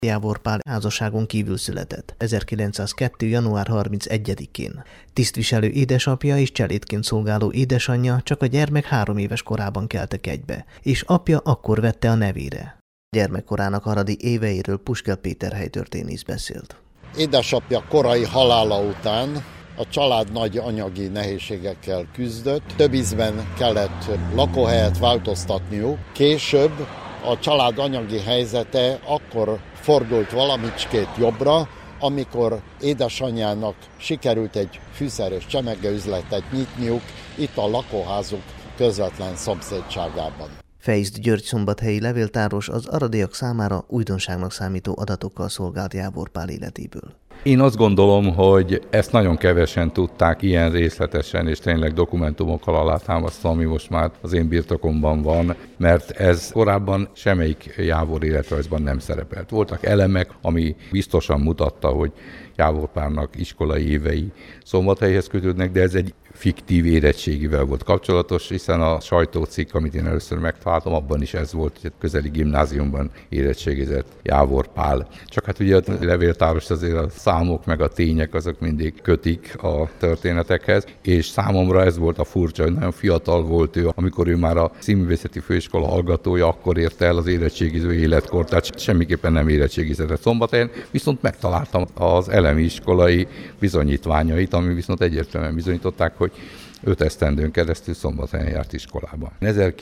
Jávor Pál házasságon kívül született 1902. január 31-én. Tisztviselő édesapja és cselédként szolgáló édesanyja csak a gyermek 3 éves korában keltek egybe, és apja akkor vette a nevére. Gyermekkorának aradi éveiről Puskel Péter helytörténész beszélt. Édesapja korai halála után a család nagy anyagi nehézségekkel küzdött, több ízben kellett lakóhelyet változtatniuk. Később a család anyagi helyzete akkor fordult valamicskét jobbra, amikor édesanyjának sikerült egy fűszer- és csemegőüzletet nyitniuk itt a lakóházuk közvetlen szomszédságában. Feiszt György szombathelyi levéltáros az aradiak számára újdonságnak számító adatokkal szolgált Jávor Pál életéből. Én azt gondolom, hogy ezt nagyon kevesen tudták ilyen részletesen és tényleg dokumentumokkal alátámasztva, ami most már az én birtokomban van, mert ez korábban semmelyik Jávor életrajzban nem szerepelt. Voltak elemek, ami biztosan mutatta, hogy Jávor Pálnak iskolai évei Szombathelyhez kötődnek, de ez egy fiktív érettségivel volt kapcsolatos, hiszen a sajtócikk, amit én először megtaláltam, abban is ez volt, hogy a közeli gimnáziumban érettségizett Jávor Pál. Csak hát ugye a levéltáros azért a számok meg a tények azok mindig kötik a történetekhez, és számomra ez volt a furcsa, hogy nagyon fiatal volt ő, amikor ő már a Színművészeti Főiskola hallgatója, akkor érte el az érettségiző életkort, tehát semmiképpen nem érettségizett Szombathelyen, viszont megtaláltam az elemi iskolai bizonyítványait, ami viszont egyértelműen bizonyították, hogy 5 esztendőn keresztül Szombathelyen járt iskolában.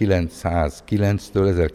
1909-től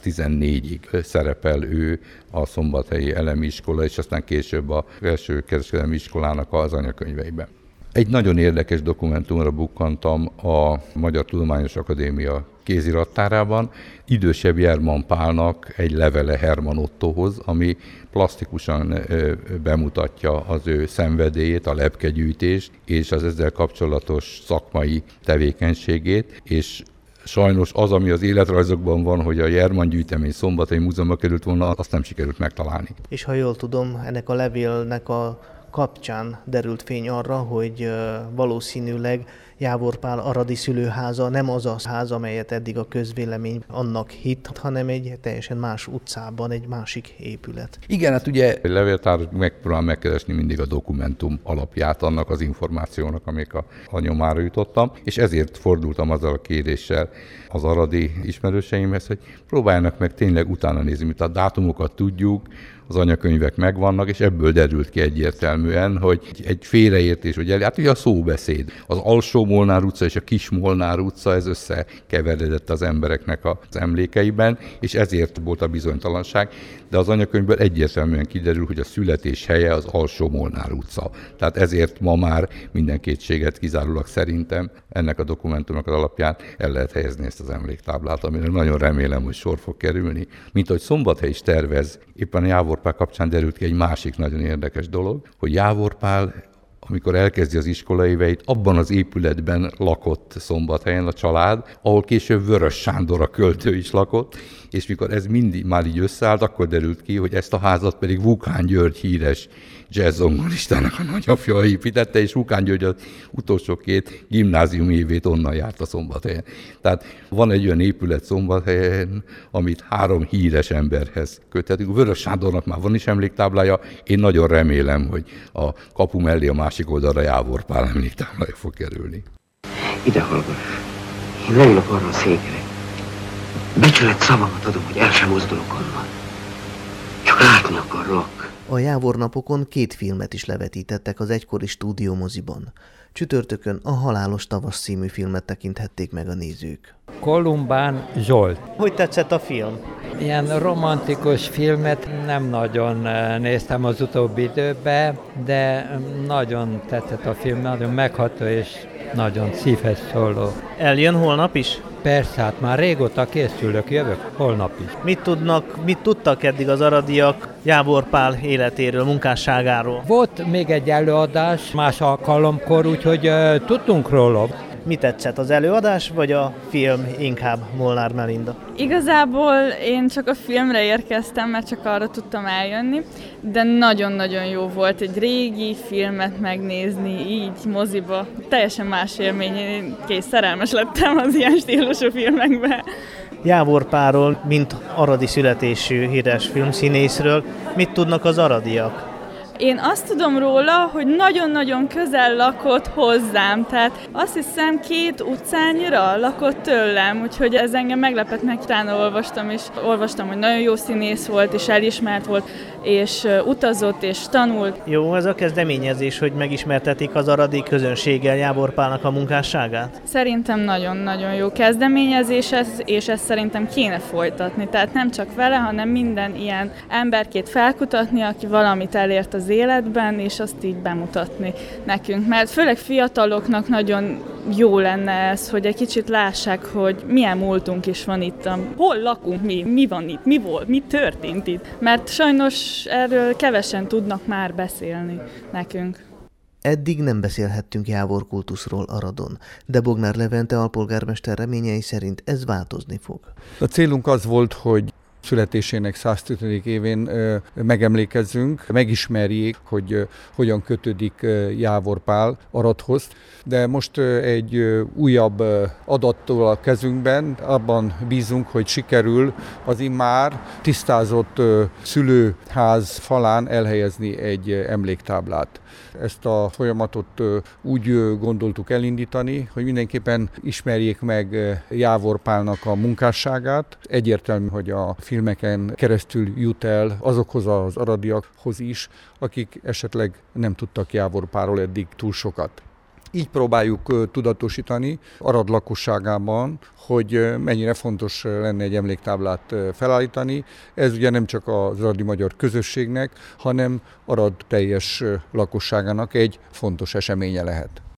1914-ig szerepel ő a szombathelyi elemi iskola, és aztán később a első kereskedelmi iskolának az anyakönyveiben. Egy nagyon érdekes dokumentumra bukkantam a Magyar Tudományos Akadémia kézirattárában, idősebb Jerman Pálnak egy levele Herman Ottóhoz, ami plastikusan bemutatja az ő szenvedélyét, a lepkegyűjtést és az ezzel kapcsolatos szakmai tevékenységét, és sajnos az, ami az életrajzokban van, hogy a Jerman gyűjtemény Szombathelyi Múzeumba került volna, azt nem sikerült megtalálni. És ha jól tudom, ennek a levélnek a kapcsán derült fény arra, hogy valószínűleg Jávor Pál aradi szülőháza nem az a ház, amelyet eddig a közvélemény annak hitt, hanem egy teljesen más utcában, egy másik épület. Igen, hát ugye a levéltáros megpróbál megkeresni mindig a dokumentum alapját annak az információnak, amik a nyomára jutottam, és ezért fordultam azzal a kéréssel az aradi ismerőseimhez, hogy próbáljanak meg tényleg utána nézni, mint a dátumokat tudjuk, az anyakönyvek megvannak, és ebből derült ki egyértelműen, hogy egy félreértés, hogy hát ugye a szóbeszéd, az Alsó Molnár utca és a Kis Molnár utca, ez összekeveredett az embereknek az emlékeiben, és ezért volt a bizonytalanság, de az anyakönyvből egyértelműen kiderül, hogy a születés helye az Alsó Molnár utca. Tehát ezért ma már minden kétséget kizárólag szerintem ennek a dokumentumnak az alapján el lehet helyezni ezt az emléktáblát, amire nagyon remélem, hogy sor fog kerülni. Mint ahogy Szombathely is tervez, éppen a Jávor Pál kapcsán derült ki egy másik nagyon érdekes dolog, hogy Jávor Pál, amikor elkezdi az iskolaéveit, abban az épületben lakott Szombathelyen a család, ahol később Vörös Sándor a költő is lakott, és mikor ez mindig már így összeállt, akkor derült ki, hogy ezt a házat pedig Vukán György híres jazz-zongoristának a nagyapja építette, és Vukán György az utolsó 2 gimnázium évét onnan járt a Szombathelyen. Tehát van egy olyan épület Szombathelyen, amit 3 híres emberhez köthetünk. Vörös Sándornak már van is emléktáblája, én nagyon remélem, hogy a kapu mellé a másik oldalra Jávor Pál emléktáblája fog kerülni. Ide hallgass, én leülök arra a székre. Becsület szavamat adom, hogy el sem mozdulok onnan. Csak látni akarlak. A Jávor napokon 2 filmet is levetítettek az egykori stúdiómoziban. Csütörtökön a Halálos tavasz című filmet tekinthették meg a nézők. Kolumbán Zsolt. Hogy tetszett a film? Ilyen romantikus filmet nem nagyon néztem az utóbbi időben, de nagyon tetszett a film, nagyon megható és nagyon szívhez szóló. Eljön holnap is? Persze, hát már régóta készülök, jövök holnap is. Mit tudtak eddig az aradiak Jávor Pál életéről, munkásságáról? Volt még egy előadás más alkalomkor, úgyhogy tudtunk róla. Mi tetszett, az előadás, vagy a film inkább, Molnár Melinda? Igazából én csak a filmre érkeztem, mert csak arra tudtam eljönni, de nagyon-nagyon jó volt egy régi filmet megnézni így moziba. Teljesen más élmény, én szerelmes lettem az ilyen stílusú filmekbe. Jávor Pálról, mint aradi születésű híres filmszínészről, mit tudnak az aradiak? Én azt tudom róla, hogy nagyon-nagyon közel lakott hozzám, tehát azt hiszem 2 utcányira lakott tőlem, úgyhogy ez engem meglepett, meg utána olvastam, hogy nagyon jó színész volt, és elismert volt, és utazott, és tanult. Jó, ez a kezdeményezés, hogy megismertetik az aradi közönséggel Jávor Pálnak a munkásságát? Szerintem nagyon-nagyon jó kezdeményezés ez, és ezt szerintem kéne folytatni, tehát nem csak vele, hanem minden ilyen emberkét felkutatni, aki valamit elért az életben, és azt így bemutatni nekünk. Mert főleg fiataloknak nagyon jó lenne ez, hogy egy kicsit lássák, hogy milyen múltunk is van itt, hol lakunk mi van itt, mi volt, mi történt itt. Mert sajnos erről kevesen tudnak már beszélni nekünk. Eddig nem beszélhettünk Jávor kultuszról Aradon, de Bognár Levente alpolgármester reményei szerint ez változni fog. A célunk az volt, hogy születésének 105. évén megemlékezzünk, megismerjék, hogy hogyan kötődik Jávor Pál Aradhoz. De most egy újabb adattól a kezünkben, abban bízunk, hogy sikerül az immár tisztázott szülőház falán elhelyezni egy emléktáblát. Ezt a folyamatot úgy gondoltuk elindítani, hogy mindenképpen ismerjék meg Jávor Pálnak a munkásságát. Egyértelmű, hogy a filmeken keresztül jut el azokhoz az aradiakhoz is, akik esetleg nem tudtak Jávor Pálról eddig túl sokat. Így próbáljuk tudatosítani Arad lakosságában, hogy mennyire fontos lenne egy emléktáblát felállítani. Ez ugye nem csak az aradi magyar közösségnek, hanem Arad teljes lakosságának egy fontos eseménye lehet.